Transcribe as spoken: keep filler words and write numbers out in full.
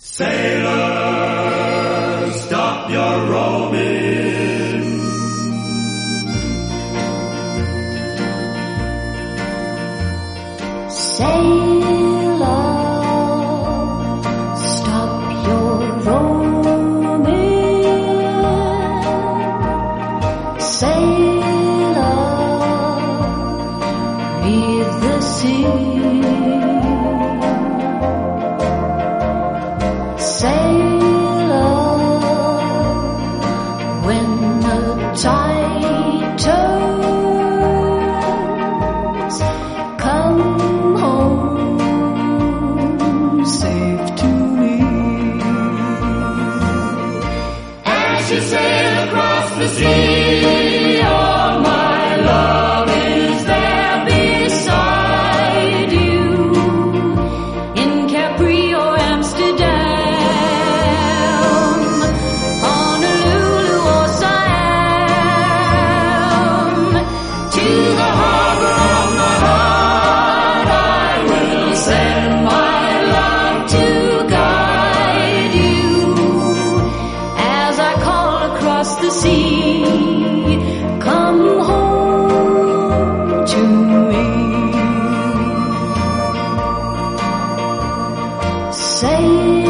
Sailor, stop your rowing. Sailor, stop your roaming. Sailor, leave the sea. Sailor, when the tide turns, come home safe to me. As you sail across the sea, all my love is there beside you. In Capri or Amsterdam, Honolulu or Siam, To the harbor of my heart I will send my love to guide you as I call across the sea. Come home to me. Say